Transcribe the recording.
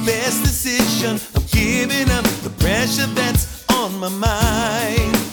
best decision. I'm giving up the pressure that's on my mind.